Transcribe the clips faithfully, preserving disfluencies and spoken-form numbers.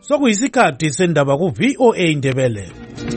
Sokuyisikhathi sendaba ku V O A Indebele.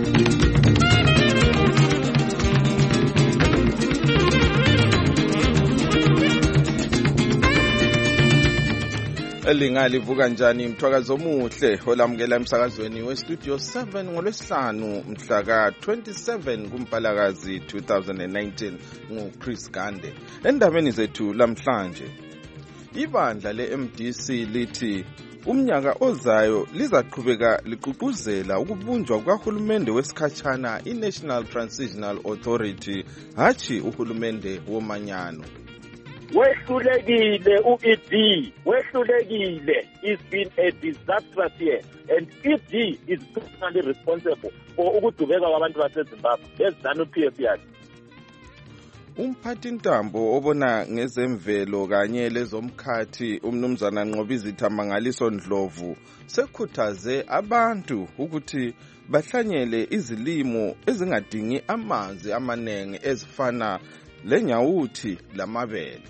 Elingalivuka njani mthwakazi omuhle olamukela emsakazweni we Studio seven ngolwesihlanu mhla ka twenty-seven kuMpalakazi two thousand nineteen ngu Chris Gande. Endabeni zethu lamhlanje, ibandla le M D C lithi umnyaka ozayo lizaqhubeka liqhuquzela ukubunjwa kwahulumende wesikhatshana iNational Transitional Authority hathi uhulumende womanyano. Wehlulekile u-E D, wehlulekile. It's been a disastrous year and E D is personally responsible for ukudubeka kwabantu baseZimbabwe. Lezana u-P F yakhe. Umphathi ntambo obona ngezemvelo kanye lezomkhathi umnumzana Nqobizitha Mangaliso Ndlovu sekhuthaze abantu ukuthi bahlanyele izilimo ezingadingi amanzi amanenge ezifana lenyawuthi lamabele.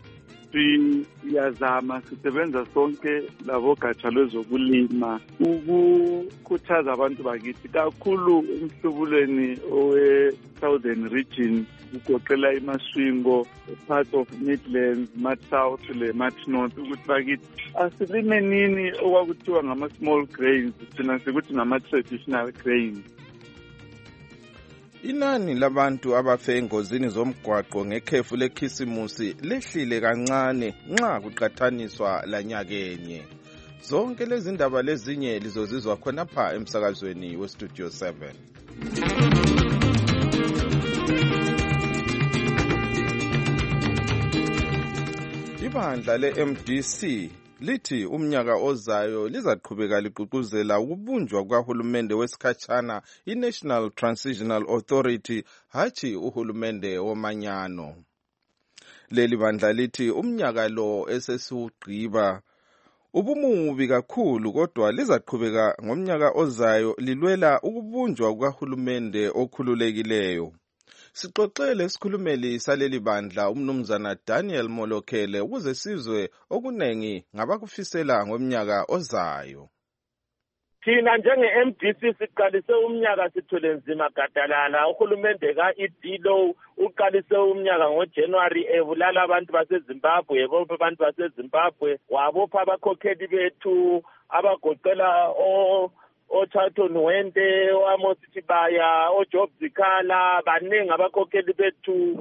Siyazama sisebenza sonke labogatsha lwezokulima ukukhuthaza abantu bakithi kakhulu emhlubulweni owe Southern Region ugoqela iMasvingo, part of Midlands, Mat South le Mat North ukuthi bakithi asilime nini okwakuthiwa ngama small grains thina sikuthi ngama traditional grains. Inani labantu abafe engozini zomgwaqo ngekhefu lekhisimusi lehlile kancane nxa kuqathaniswa lanyakenye. Zonke lezi ndaba lezinye lizozizwa khonapha emsakazweni we Studio seven. Ibandla le M D C lithi umnyaka ozayo lizaqhubeka liqhuquzela ukubunjwa kwahulumende wesikhatshana iNational Transitional Authority hathi uhulumende womanyano. Leli bandla lithi umnyaka lo esesiwugqiba ubumubi kakhulu kodwa lizaqhubeka ngomnyaka ozayo lilwela ukubunjwa kwahulumende okhululekileyo. Sixoxele isikhulumeli saleli bandla umnumzana Daniel Molokele ukuze sizwe okunengi ngabakufisela ngomnyaka ozayo. Thina njenge-M D C siqalise umnyaka sithole nzima gadalala. Uhulumende ka-E D lo uqalise umnyaka ngoJanuary ebulala abantu baseZimbabwe, ebopha abantu baseZimbabwe, wabopha abakhokheli bethu abagoqela o oThato Nwende, oAmositibaya, oJob Zikala, baningi abakhokheli bethu,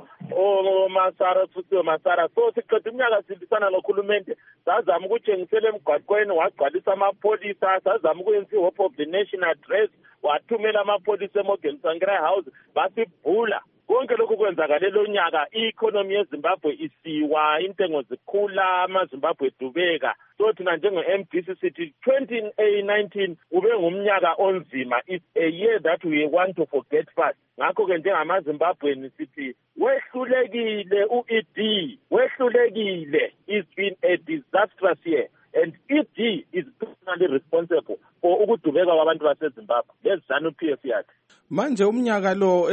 oMasara futhi Masara. So siqeda umnyaka sibisana nokhulumente, sazama ukutshengisela emgwaqweni, wagcwalisa amapholisa, sazama ukwenza iHope of the Nation address, wathumela amapholisa eMorgan Tsvangirai House, basibhula. Konke lokhu kwenzakale lo nyaka i-economy yeZimbabwe isiwa, intengo zikhula, amaZimbabwe edubeka. So thina njenge-M D C sithi twenty nineteen ube ngumnyaka onzima. It's a year that we want to forget fast. Ngakho ke njengamaZimbabweni sithi wehlulekile u-E D, wehlulekile. It's been a disastrous year and E D is personally responsible for ukudubeka kwabantu baseZimbabwe. Lezana u-P F yakhe. Manje umnyaka lo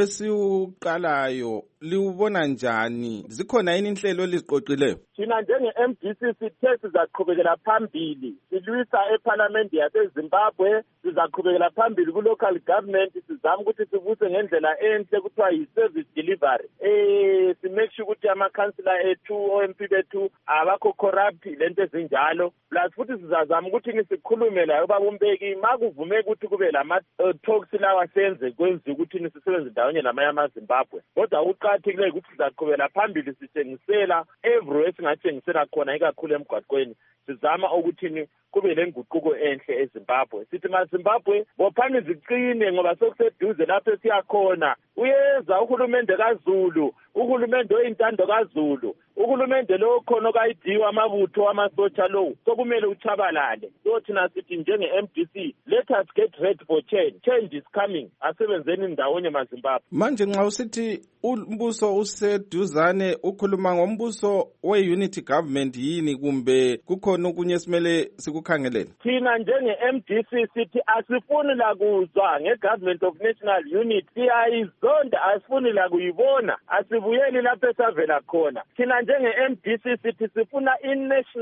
esiuqalayo liwubona njani? Zikhona yini inhlelo liziqoqileyo? Thina njenge-M D C sithe sizaqhubekela phambili silwisa eParliament yaseZimbabwe, sizaqhubekela phambili ku-local government, sizama ukuthi sibuse ngendlela enhle kuthiwa yi-service delivery. Eh si-make sure ukuthi amakhansila ethu, O M P bethu abakho corrupt lento ezinjalo. Plus futhi sizazama ukuthi ngisikhulume la ubabumbeki makuvume ukuthi kube lama-talks lawa senze kwenza ukuthi nisisebenze ndawonye namanye amaZimbabwe. Kodwa uqakathekile ukuthi sizaqhubela phambili sitshengisela everywhere singatshengisela khona ikakhulu emgwaqweni. Sizama ukuthi kube lenguquko enhle eZimbabwe. Sithi maZimbabwe bophani ziqine ngoba sokuseduze lapho esiyakhona. Uyeza uhulumende kaZulu, uhulumende oyintando kaZulu, uhulumende lo khona okayidiwa amabutho amasotsha lo sokumele uchabalale. So thina sithi njenge-M D C let us get ready for change. Change is coming. Asebenzeni ndawonye maZimbabwe. Manje nxa usithi umbuso useduzane ukhuluma ngombuso we-unity government yini kumbe kukhona okunye simele sikukhangelele? Thina njenge-M D C sithi asifuni la kuzwa nge-government of national unity, siyayizonda, asifuni la kuyibona, asibuyeli lapho esavela khona. Thina njenge-M D C sithi sifuna i-national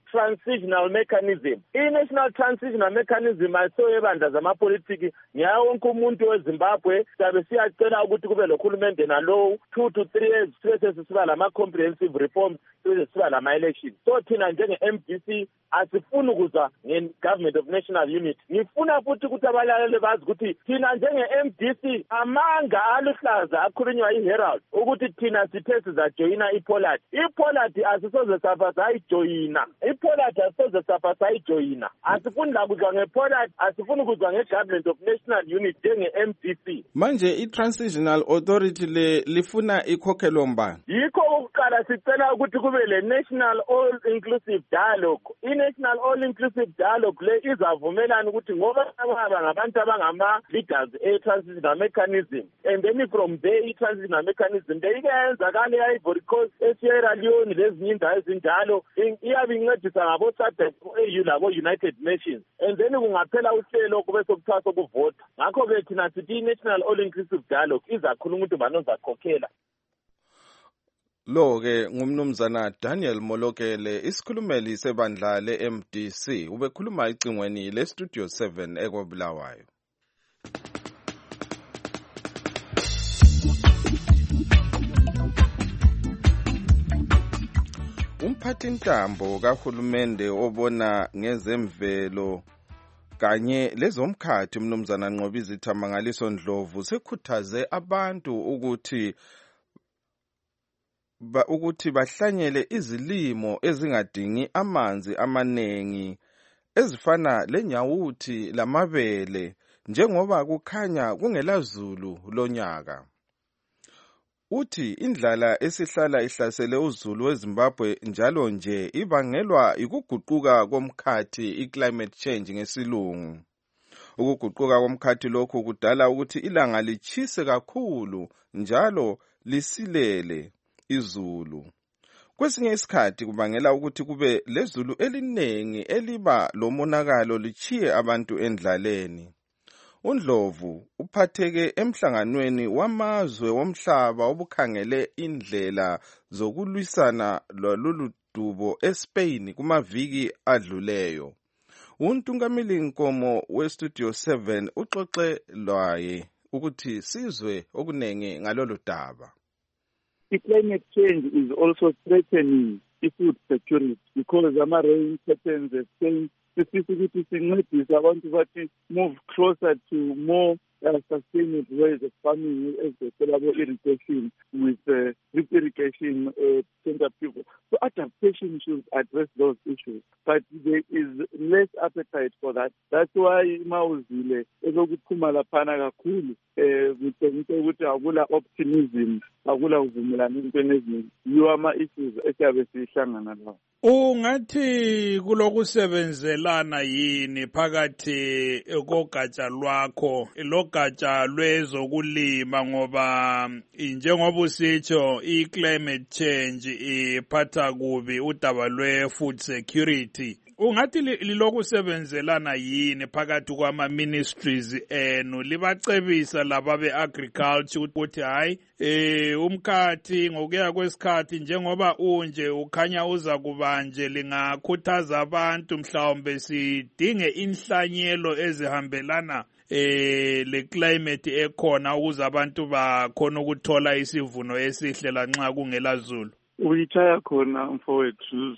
transitional mechanism. I-national transitional mechanism ayisoyebandla zamapolitiki ngiyawo wonke umuntu weZimbabwe sabe siyacela ukuthi kube lokhulumende nalowo two to three years sibe sesiba lama-comprehensive reforms sibe sesiba lama-elections. So thina njenge-M D C asifuni ukuzwa nge-government of national unity. Ngifuna futhi ukuthi abalaleli bazi ukuthi thina njenge-M D C amanga aluhlaza akhulunywa i-Herald ukuthi thina sithe sizajoyina iPollard. iPollard asisoze safa sayijoyina. iPollard asisoze safa sayijoyina. Asifuni la kuzwa ngePollard, asifuni kuzwa nge-government of national unity njenge-M D C. Manje i-transitional authority le lifuna ikhokhelwe mbani? Yikho ukuqala sicela ukuthi kube le national all inclusive dialogue. I-national all inclusive dialogue le izavumelana ukuthi ngoba ababa ngabantu abangama leaders e-transitional mechanism, and then from there i-transitional mechanism le ikayenzakala e-Ivory Coast, e-Sierra Leone lezinye indawo ezinjalo iyabe incedisa ngabo SADC E U labo United Nations, and then kungaphela uhlelo kube sokuthiwa sokuvota. Ngakho ke thina sithi i-national all inclusive dialogue izakhuluma ukuthi banozakhokhela. Lo ke ngumnumzana Daniel Molokele, isikhulumeli sebandla le-M D C, ubekhuluma icingweni le-Studio seven eKobulawayo. Umphathintambo kahulumende obona ngezemvelo kanye lezomkhathi umnumzana Nqobizitha Mangaliso Ndlovu sekhuthaze abantu ukuthi ba ukuthi bahlanyele izilimo ezingadingi amanzi amanengi ezifana lenyawuthi lamabele njengoba kukhanya kungelazulu lonyaka. Uthi indlala esihlala ihlasele uzulu weZimbabwe njalo nje ibangelwa ukuguquka komkhathi i-climate change ngesilungu. Ukuguquka komkhathi lokhu kudala ukuthi ilanga lichise kakhulu njalo lisilele izulu. Kwesinye isikhathi kubangela ukuthi kube lezulu elinengi eliba lomonakalo lichiye abantu endlaleni. uNdlovu uphatheke emhlanganweni wamazwe womhlaba obukhangele indlela zokulwisana lolu dubo eSpain kumaviki adluleyo. Untungameli Nkomo weStudio seven uxoxe lwaye ukuthi sizwe okunenge ngalolu daba. The climate change is also threatening the food security because the rain patterns are changing. Specifically, sincedisa abantu bathi move closer to more uh, sustainable ways of farming as the solar irrigation with uh, drip irrigation uh, center people. So adaptation should address those issues, but there is less appetite for that. That's why Mauzile ezokuphuma laphana kakhulu eh kutshengisa ukuthi akula optimism, akula uvumelano entweni eziningi. Yiwo ama-issues esiyabe sihlangana lawo. Ungathi kulokusebenzelana yini phakathi kogatsha lwakho logatsha lwezokulima ngoba njengoba usitsho i-climate change iphatha kubi udaba lwe-food security. Ungathi lilokusebenzelana yini phakathi kwama-ministries enu libacebisa laba be-agriculture ukuthi hayi eh umkhathi ngokuya kwesikhathi njengoba unje ukhanya uza kubanje lingakhuthaza abantu mhlawumbe sidinge inhlanyelo ezihambelana eh le climate ekhona ukuze abantu bakhona ukuthola isivuno esihle lanxa kungela zulu? Uyitshaya khona mfowethu,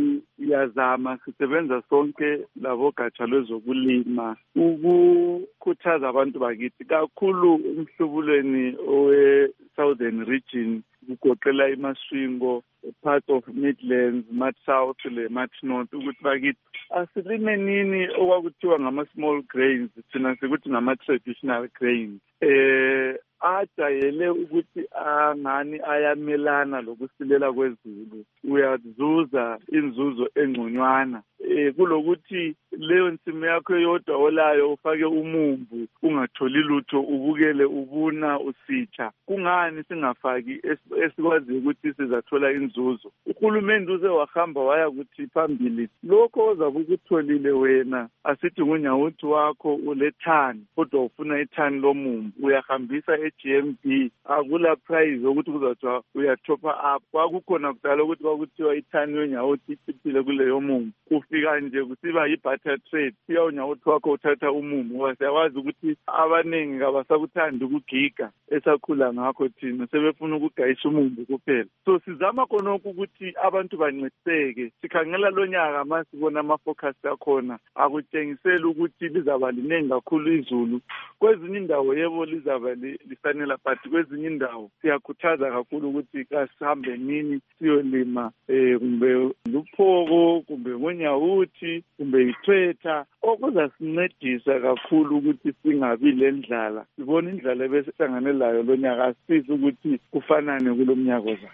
siyazama sisebenza sonke labo gatsha lwezokulima ukukhuthaza abantu bakithi kakhulu emhlubulweni owe Southern region kugoqela iMasvingo, part of Midlands, Mat South le Mat North ukuthi bakithi asilime nini okwakuthiwa ngama small grains thina sikuthi ngama traditional grains eh ajayele ukuthi angani ayamelana lokusilela kwezulu, uyazuza inzuzo engconywana eh kulokuthi leyo nsimi yakho yodwa olayo ufake umumbu ungatholi lutho ubukele ubuna usitsha. Kungani singafaki esikwazi ukuthi sizathola inzuzo? Uhulumende uze wahamba waya kuthi phambili lokho ozabe ukutholile wena asithi ngunyawuthi wakho ulethani kodwa ufuna ithani lomumbu uyahambisa e-G M B akula prize ukuthi kuzathiwa uyathopa up. Kwakukhona kudala ukuthi kwakuthiwa ithani yonyawothi ichiphile kuleyo mumu, kufika nje kusiba yi-butter trade, siya unyawothi wakho uthatha umumu, ngoba siyawazi ukuthi abaningi kabasakuthandi ukugiga esakhula ngakho thina, sebefuna ukugayisha umumu kuphela. So sizama khonokho ukuthi abantu bancediseke. Sikhangela lo nyaka masibona ama-focus akhona akutshengisela ukuthi lizaba linengi kakhulu izulu. Kwezinye indawo yebo lizaba lisanela, but kwezinye indawo siyakhuthaza kakhulu ukuthi kasihambe nini siyolima eh kumbe luphoko kumbe ngonyawuthi kumbe ithwetha okuzasincedisa kakhulu ukuthi singabi lendlala. Sibona indlala ebehlangane layo lo nyaka, sifisa ukuthi kufanane kulomnyaka ozayo.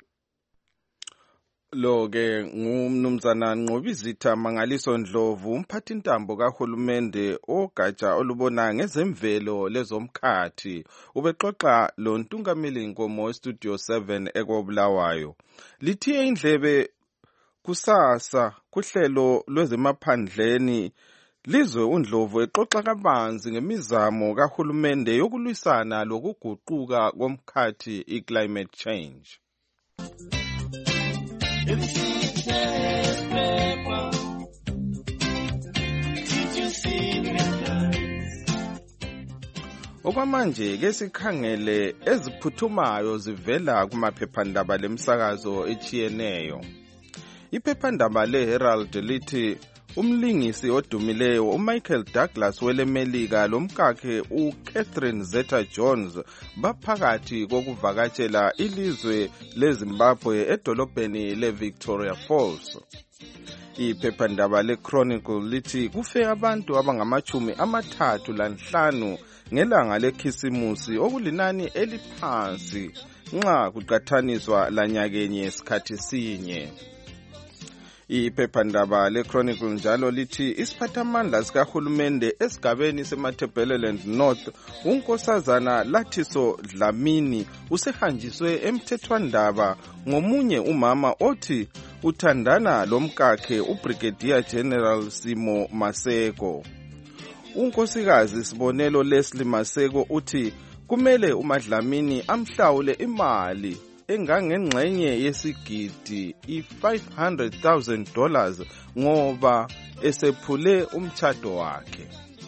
Lo ke ngumnumzana Nqobizitha Mangaliso Ndlovu, umphathi ntambo kahulumende ogatsha olubona ngezemvelo lezomkhathi, ubexoxa lo Ntungameli Nkomo Studio seven ekobulawayo. Lithiye indlebe kusasa kuhlelo lwezemaphandleni Lizwe uNdlovu exoxa kabanzi ngemizamo kahulumende yokulwisana lokuguquka komkhathi i-climate change. Okwamanje ke sikhangele eziphuthumayo zivela kumaphephandaba lemsakazo echiyeneyo. Iphephandaba leHerald lithi umlingisi odumileyo uMichael Douglas welemelika lomkakhe uCatherine Zeta-Jones baphakathi kokuvakatshela ilizwe leZimbabwe edolobheni leVictoria Falls. Iphephandaba leChronicle lithi kufe abantu abangamachumi amathathu lanhlanu ngelanga lekhisimusi okulinani eliphansi nxa kuqathaniswa lanyakenye esikhathi sinye. Iphephandaba leChronicle njalo lithi isiphathamandla sikahulumende esigabeni seMatabeleland North unkosazana Lathiso Dlamini usehanjiswe emthethwandaba ngomunye umama othi uthandana lomkakhe uBrigadier General Simo Maseko. Unkosikazi Sibonelo Leslie Maseko uthi kumele uMadlamini amhlawule imali engangengxenye yesigidi i-five hundred thousand dollars ngoba esephule umtshado wakhe.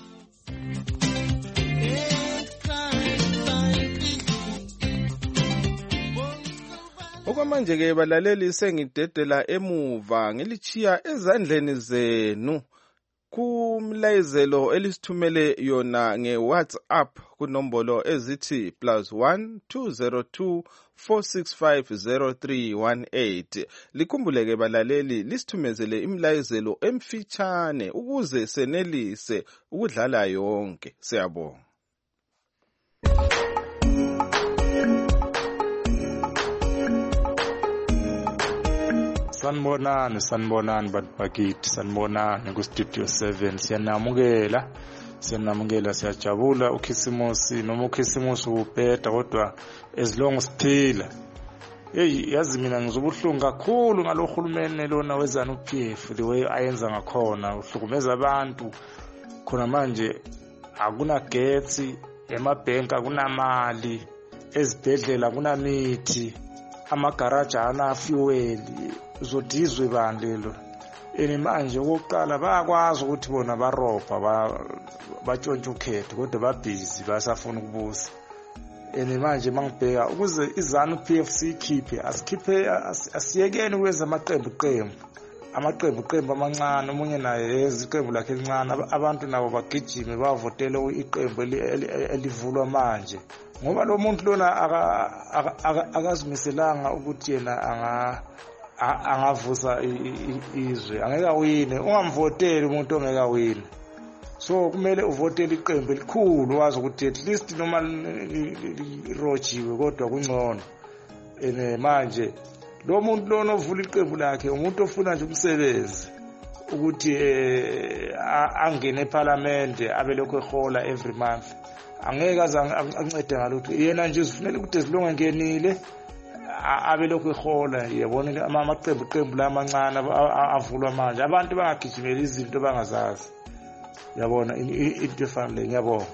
Okwamanje ke balaleli sengidedela emuva ngilichiya ezandleni zenu kumlayezelo elisithumele yona nge-WhatsApp kunombolo ezithi plus one two zero two four six five zero three one eight. Likhumbuleke balaleli lisithumezele imlayezelo emfitshane ukuze senelise ukudlala yonke. Siyabonga. Sanibonani, sanibonani bantu bakithi, sanibonani ku-Studio seven. Siyanamukela, siyanamukela, siyajabula ukhisimusi noma ukhisimusi ubheda kodwa as long siphila. Hey, yazi mina ngizobuhlungu kakhulu ngalohulumeni lona wezana u-P F the way ayenza ngakhona, uhlukumeza abantu. Khona manje akuna getsi, emabhenki akunamali, ezibhedlela kunamithi, amagaraja ana fuel. Uzodizwe bandlelo eni manje okokuqala bayakwazi ukuthi bona barobha batshontsha ukhetho kodwa babhizi basafuna ukubusa. Eni manje mangibheka ukuze izanu P F C ikhiphe asikhiphe asiyekeni ukwenza amaqembu qembu amaqembu qembu amancane, omunye naye iziqembu lakhe elincane, abantu nabo bagijime bavotela iqembu elivulwa manje ngoba lo muntu lona akazimiselanga ukuthi yena anga angavusa izwe, angeke awine. Ungamvoteli umuntu ongeke awine. So kumele uvotele iqembu elikhulu wazi ukuthi at least noma lirojiwe kodwa kungcono. Ene manje lo muntu lona ovula iqembu lakhe umuntu ofuna nje umsebenzi ukuthi angene eParliament abe lokho ehola every month. Angeke aze ancede ngalutho. Yena nje uzifunela ukuthi ezilonge ngenile abe lokho ehola. Yabona amaqembu qembu lamancane avulwa manje abantu bangagijimela izinto bangazazi. Yabona into efanele. Ngiyabonga.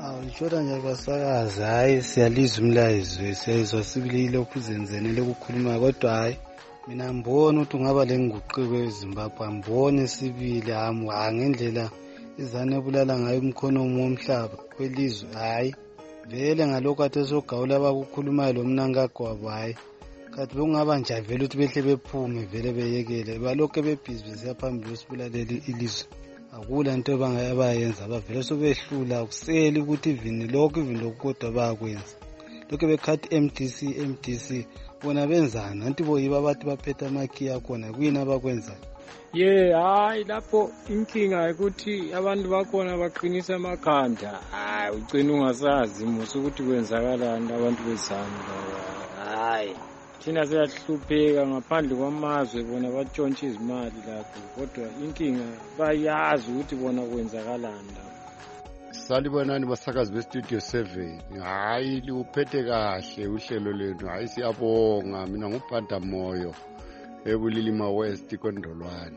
Awushoda nje basakazi, hayi siyalizwa umlayezo, siyayizwa sibili lokhu zenzene lokukhuluma, kodwa hayi mina ngibona ukuthi ungaba lenguquko eZimbabwe, ngibone sibili hami ngendlela izane bulala ngayo umkhonomi womhlaba kwelizwe. Hayi vele ngalokho athe sogawula abakukhulumayo lo mnankagwabo, hayi kathi bekungaba nje vele ukuthi behle bephume vele beyekele balokho bebhizi besiya phambili besibulalela ilizwe. Akula into abangayenza bavele sobehlula akuseli ukuthi ivini lokho ivini lokukodwa bayakwenza lokho bekhathi M D C M D C bona benzana anti boyiba bathi baphethe amakhiya khona kuyini abakwenza. Ye hayi lapho inkinga ukuthi abantu bakhona baqinisa amakhanda, hayi ugcina ungasazi musu ukuthi kwenzakalani abantu bezana. Hayi thina siyahlupheka ngaphandle kwamazwe bona batshontsha izimali lapho, kodwa inkinga bayazi ukuthi bona kwenzakalani. Salibonani basakazi bestudio seven, hayi liuphethe kahle uhlelo lenu, hayi siyabonga. Mina ngubhanda moyo eBulilima West Kondolwane.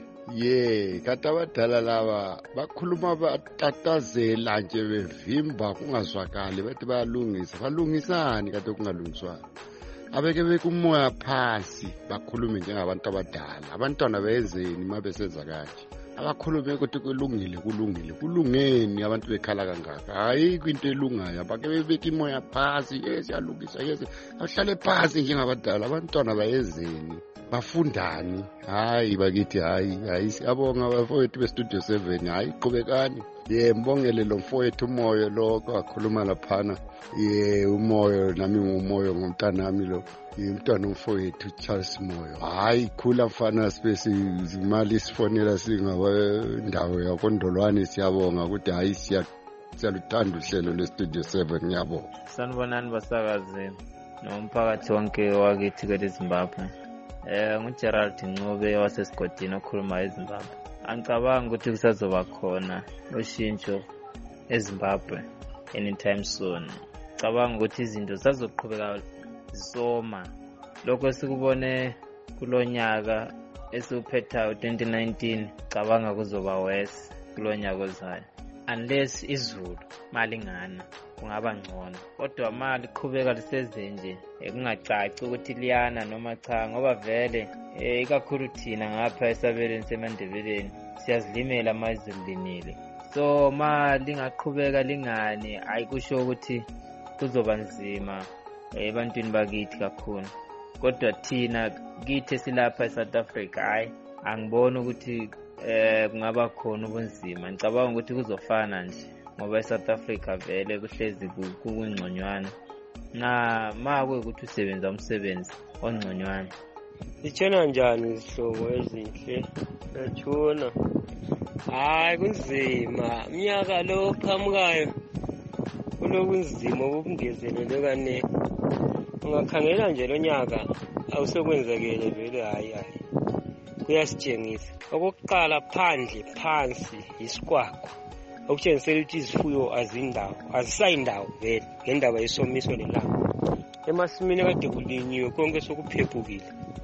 Ye kata abadala laba bakhuluma batatazela nje bevimba kungazwakali bathi bayalungisa. Balungisani kade kungalungiswani? Abeke bekumoya phansi bakhulume njengabantu abadala. Abantwana beyenzeni mabesenza kanje? Abakhulume ukuthi kulungile kulungile kulungeni abantu bekhala kangaka. Hayi kwinto elungayo abake bebeka imoya phansi, yes yalungisa, yes ahlale phansi njengabadala. Abantwana bayenzeni? Bafundani? Hayi bakithi hayi hayi siyabonga bafowethu bestudio seven, hayi qhubekani. Ye mbongele lo mfowethu umoyo lo akhuluma laphana. Ye umoyo nami ngumoyo ngomntanami lo umntwana umfowethu Charles Moyo. Hayi khula mfana space imali sifonela singaba ndawo yaKondolwane. Siyabonga ukuthi hayi siya siyaluthanda uhlelo lwestudio seven. Ngiyabonga. Sanibonani basakazi nomphakathi wonke wakithi kweZimbabwe. Eh nguGerald Ncube wasesigodini okhuluma eZimbabwe. Angicabanga ukuthi kusazoba khona ushintsho eZimbabwe anytime soon. Cabanga ukuthi izinto zisazoqhubeka zisoma. Lokho sikubone kulonyaka esuphetha twenty nineteen, cabanga kuzoba worse kulonyaka ozayo. Unless izulu malingana kungaba ngcono, kodwa mali qhubeka liseze nje kungacaci ukuthi liyana noma cha, ngoba vele ikakhulu thina ngapha esabeleni seMandebeleni siyazilimela amazulu linile. So mali ngaqhubeka lingani ayikusho ukuthi kuzoba nzima ebantwini bakithi kakhulu, kodwa thina kithi silapha eSouth Africa hayi angiboni ukuthi eh kungaba khona ubunzima. Ngicabanga ukuthi kuzofana nje ngoba eSouth Africa vele kuhlezi kungconywana na makwe ukuthi usebenza umsebenzi ongconywana. Itshena njani izihlobo ezinhle? Yatshona hayi kunzima umnyaka lo qhamukayo, kulokunzima obungezelele kane. Ungakhangela nje lo nyaka awusekwenzekele vele hayi hayi kuyasitshengisa. Okokuqala phandle phansi isikwakho okutshengisela ukuthi izifuyo azindawo azisayindawo vele ngendaba yesomiso lelanga. Emasimini kade kulinyiwe konke sokuphephukile.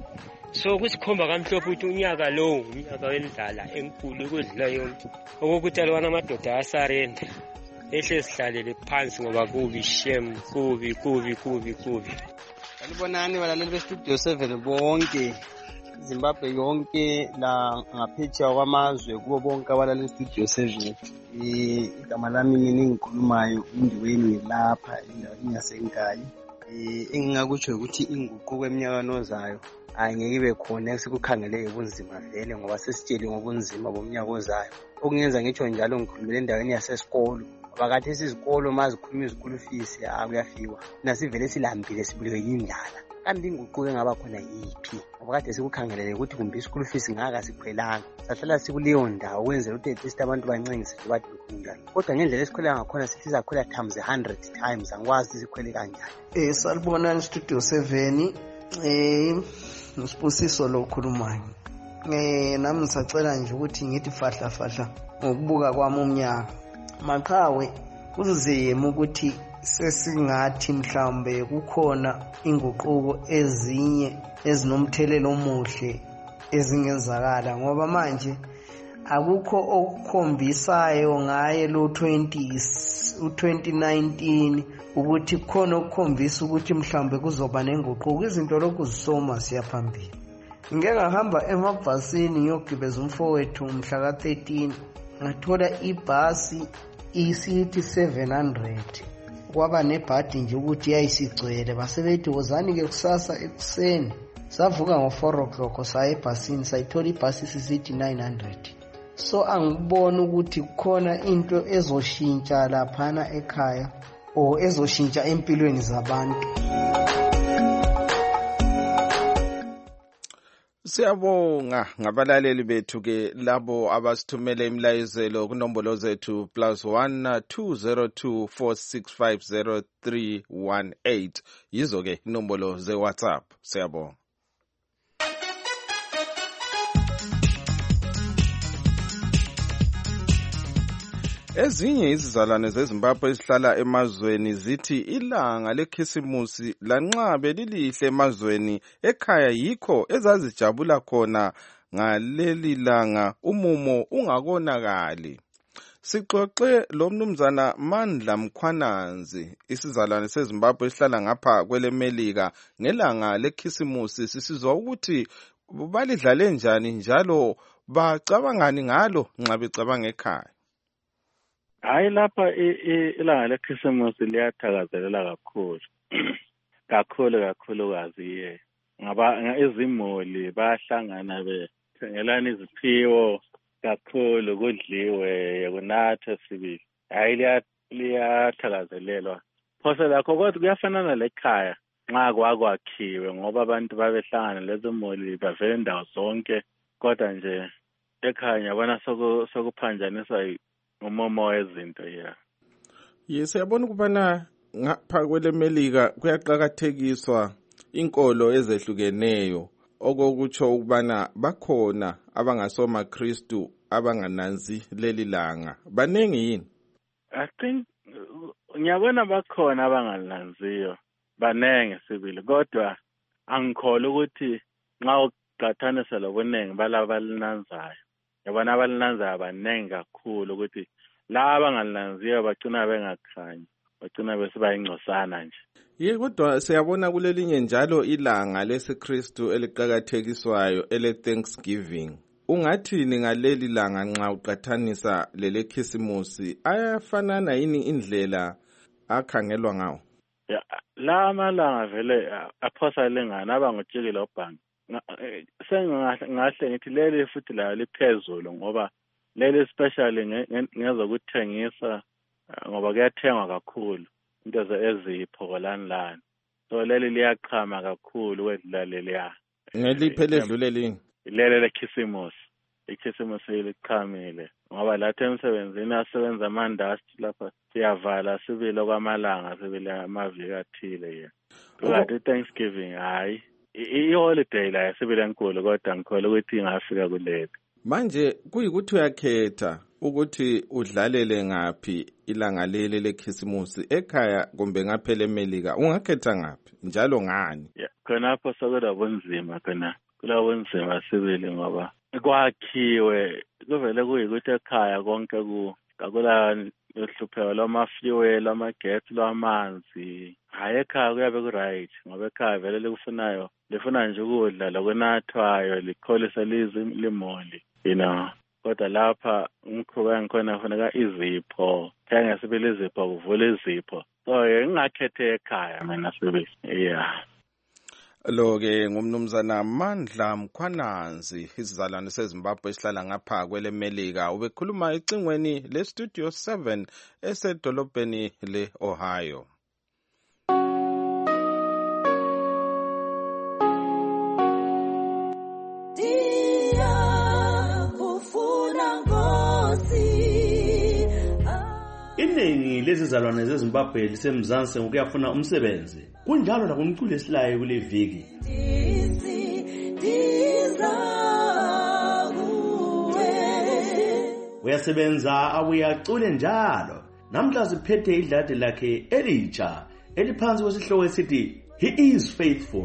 So kusikhomba kamhlophe ukuthi unyaka lo unyaka wendlala enkulu ukudlula yonke. Okokuthi alwana amadoda asarenda ehle sihlalele phansi ngoba kubi shem kubi kubi kubi kubi. Salibonani balaleli bestudio seven bonke Zimbabwe yonke la ngaphetsheya kwamazwe kubo bonke abalaleli bestudio seven. Igama lami mina engikhulumayo indiweni lapha endaweni yaseNkayi. Engingakutsho ukuthi inguquko kweminyaka nozayo angeke ibe khona esikukhangeleke ubunzima vele ngoba sesitshele ngobunzima bomnyaka ozayo. Okungenza ngitsho njalo ngikhulumela endaweni yasesikolo. Abakathi sizikolo mazikhuluma izikolo fees akuyafikwa. Nasivele silambile sibulewe yindlala. Kanti inguquko engaba khona yiphi? Ngoba kade sikukhangelele ukuthi kumbe isikolo fees ngaka sikhwelanga. Sahlala sikuleyo ndawo kwenzela ukuthi at least abantu bancengise bathi kunjani. Kodwa ngendlela esikhwela ngakhona sithi sizakhwela times one hundred times angikwazi sikhwele kanjani. Eh salibonani studio seven. Eh Nosibusiso lo khulumayo. Eh nami ngisacela nje ukuthi ngithi fahla fahla ngokubuka kwami umnyaka. Maqhawe kunzima ukuthi sesingathi mhlambe kukhona inguquko ezinye ezinomthelelo omuhle ezingenzakala ngoba manje akukho okukhombisayo ngaye lo twenty nineteen ukuthi khona okukhombisa ukuthi mhlawumbe kuzoba nenguquko. Izinto lokhu zisoma siya phambili. Ngeke ngahamba emabhasini ngiyogibeza umfowethu mhla ka thirteen ngathola ibhasi isithi seven hundred. Kwaba nebhadi nje ukuthi yayisigcwele basebethi wozani ke kusasa ekuseni. Savuka ngo four o'clock saye ebhasini sayithola ibhasi isithi nine hundred. So angibona ukuthi kukhona into ezoshintsha laphana ekhaya o ezoshintsha empilweni zabantu. Siyabonga ngabalaleli bethu ke labo abasithumele imlayezelo kunombolo zethu plus one two zero two four six five zero three one eight. Yizo ke inombolo ze WhatsApp. Siyabonga. Ezinye izizalwane zeZimbabwe ezihlala emazweni zithi ilanga lekhisimusi lanxa belilihle emazweni ekhaya yikho ezazijabula khona ngaleli langa umumo ungakonakali. Sixoxe lo mnumzana Mandla Mkhwananzi, isizalwane seZimbabwe esihlala ngapha kwelemelika ngelanga lekhisimusi, sisizwa ukuthi balidlale njani njalo bacabangani ngalo nxa becabanga ekhaya. Hayi lapha ilanga lekhisimusi liyathakazelela kakhulu kakhulu kakhulu kazi ngaba izimuli bayahlangana bethengelana iziphiwo kakhulu kudliwe kunatha sibili. Hayi liyathakazelelwa phose lakho kodwa kuyafanana lekhaya nxa kwakwakhiwe ngoba abantu babehlangana lezimuli bavela indawo zonke, kodwa nje ekhaya yabona sokuphanjaniswa umomo wezinto ya. Yes, yabona ukubana ngapha kwelemelika kuyaqhakathekiswa inkolo ezehlukeneyo okokutsho ukubana bakhona abangasoma Kristu abangananzi leli langa. Banengi yini? I think ngiyabona bakhona abangananziyo. Banenge sibili, kodwa angikholwa ukuthi nxa uqhathanisa lobunengi balaba balinanzayo. Yabona abalinanzayo banengi kakhulu ukuthi laba abangalinanziyo bagcina bengakhanyi, bagcina besibayingcosana nje. Ye kodwa siyabona kulelinye njalo ilanga lesikristu eliqhakathekiswayo ele Thanksgiving. Ungathini ngaleli langa nxa uqhathanisa lele khisimusi? Ayafanana yini indlela akhangelwa ngawo? Ya, la amalanga vele aphosa lengana abangutshikile obhangi. Sengahle ngithi leli futhi la liphezulu ngoba leli especially ngezokuthengisa ngoba kuyathengwa kakhulu into ezipho lani lani. So leli liyaqhama kakhulu wedlula leliya. Ngeliphe ledlule lini? Leli lekhisimusi. Ikhisimusi liqhamile ngoba lathi emsebenzini asebenza amandasti lapha siyavala sibile kwamalanga sibile amaviki athile ya. Kanti Thanksgiving hayi i-holiday la yasibile enkulu kodwa ngikholwa ukuthi ingafika kuleli. Manje kuyikuthi uyakhetha ukuthi udlalele ngaphi ilanga leli lekhisimusi ekhaya kumbe ngaphela emelika, ungakhetha ngaphi njalo ngani? Yeah, khonapho sokuda bunzima khona kula bunzima sibili ngoba kwakhiwe kuvele kuyikuthi ekhaya konke ku kakula uhlupheko lwamafuel amagesi lwamanzi. Hayi ekhaya kuyabe ku-right ngoba ekhaya vele likufunayo lifuna nje ukudla lokunathwayo likholisa limoli, you know. Kodwa lapha umkhuba ngikhona kufuneka izipho, thenge sibili izipho kuvula izipho. So ngingakhethe ekhaya mina sibili. Yeah. Lo-ke ngumnumzana Mandla Mkhwananzi, isizalwane seZimbabwe esihlala ngapha kwelemelika. Ubekhuluma ecingweni le-Studio seven esedolobheni le-Ohio. Iningi lezizalwane zeZimbabwe lisemzansi ngokuyafuna umsebenzi. Kunjalo nakumculo esilayo kule viki. Uyasebenza awuyacule njalo. Namhla siphethe idlade lakhe elitsha eliphansi kwesihloko esithi He is faithful.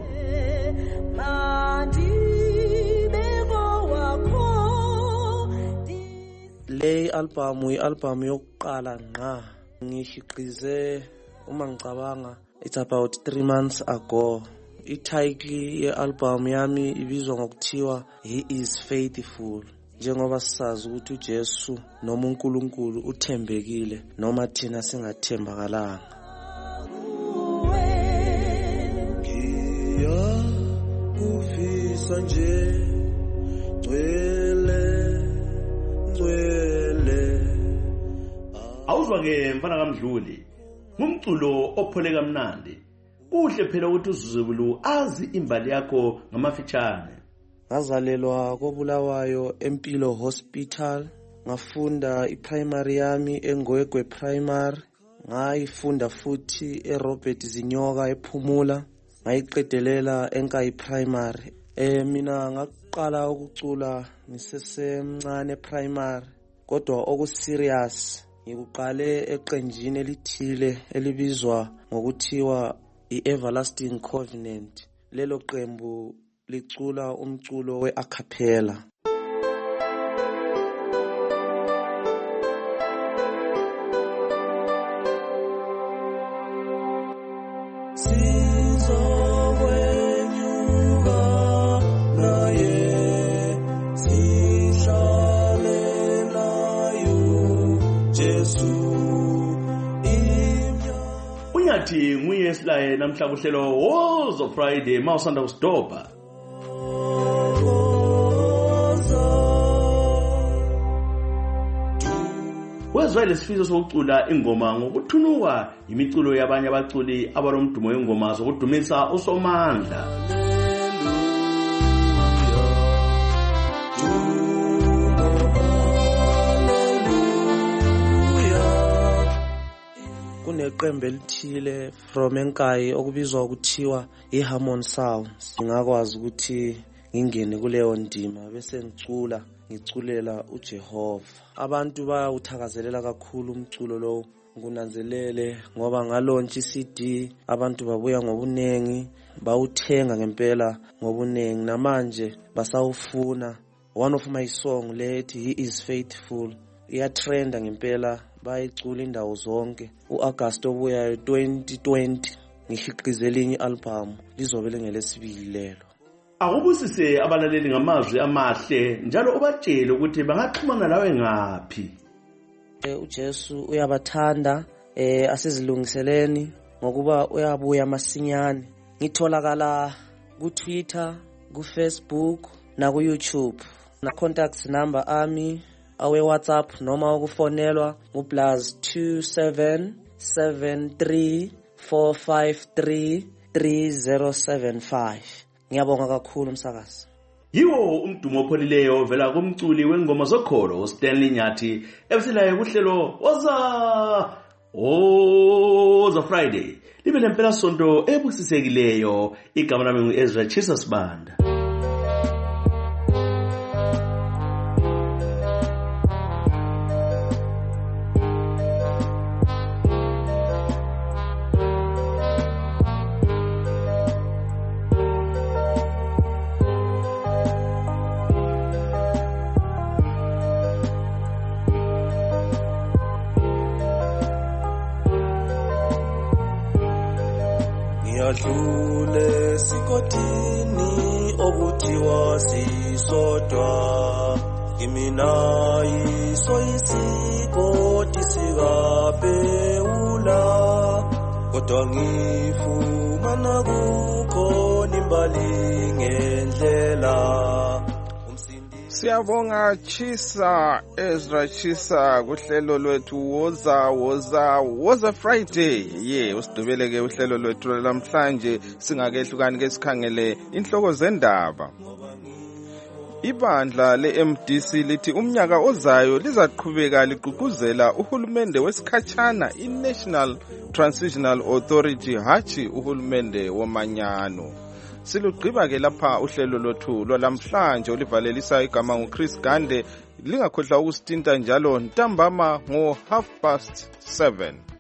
Le album i-album yokuqala ngqa ngikhiqize uma ngicabanga it's about three months ago. I-title ye-album yami ibizwa ngokuthiwa He is Faithful. Njengoba sisazi ukuthi uJesu noma uNkulunkulu uthembekile noma thina singathembakalanga. Ngiya kufisa nje ngcwele ngcwele. Awuzwa-ke mfana kaMdluli, ngumculo opholeka mnandi. Kuhle phela ukuthi uZulu azi imbali yakho ngamafitshane. Ngazalelwa koBulawayo Empilo Hospital. Ngafunda i-primary yami eNgwegwe Primary. Ngayifunda futhi eRobert Zinyoka ePhumula. Ngayiqedelela eNkayi Primary. Eh mina ngaqala ukucula ngisesemncane primary. Kodwa okuserious ngikuqale eqenjini elithile elibizwa ngokuthiwa i-Everlasting Covenant. Lelo qembu licula umculo we-acapella. Unyathi nguye esilaye namhla kuhlelo Wozo Friday mawusanda kustopa. Wezwa lesifiso sokucula ingoma ngokuthunuka imiculo yabanye abaculi abalomdumo wengoma zokudumisa uSomandla. Kuneqembu elithile from eNkayi okubizwa ukuthiwa iHarmon Sounds. Ngakwazi ukuthi ngingene kuleyo ndima bese ngicula ngiculela uJehova. Abantu bayawuthakazelela kakhulu umculo lo. Ngunanzelele ngoba ngalaunch i-C D abantu babuya ngobunengi, bawuthenga ngempela ngobunengi, namanje basawufuna. One of my song lethi He is Faithful iyatrenda ngempela, bayicula indawo zonke. U-August obuyayo twenty twenty ngikhiqize elinye i-album lizobe lingelesibili lelo. Akubusise abalaleli ngamazwi amahle njalo ubatshele ukuthi bangaxhumana lawe ngaphi. Eh uJesu uyabathanda, eh asizilungiseleni ngokuba uyabuya masinyane. Ngitholakala ku Twitter, ku Facebook na ku YouTube. Na contact number ami awe WhatsApp noma ukufonelwa ngu plus two seven seven three four five three three zero seven five. Ngiyabonga kakhulu msakazi. Yiwo umdumo opholileyo vela kumculi wengoma zokholo uStanley Nyathi ebiselaye kuhlelo Woza Woza Friday. Libe lempela sonto ebusisekileyo. Igama lami ngu Ezra Jesus Banda. Ngiyadlule sikodini okuthiwa sisodwa, kimina isoyisikoti sikaBhewula, kodwa ngifumana kukhona imbali ngendlela. Siyabonga Chisa Ezra Chisa kuhlelo lwethu Woza Woza Woza Friday. Ye usidubeleke uhlelo lwethu namhlanje singakehlukani ke sikhangele inhloko zendaba. Ibandla le-M D C lithi umnyaka ozayo lizaqhubeka liqhuquzela uhulumende wesikhatshana i-National Transitional Authority hathi uhulumende womanyano. Silugqiba ke lapha uhlelo lothu lwalamhlanje olivalelisa igama nguChris Gande. Lingakhohlwa ukusithinta njalo ntambama ngo half past seven.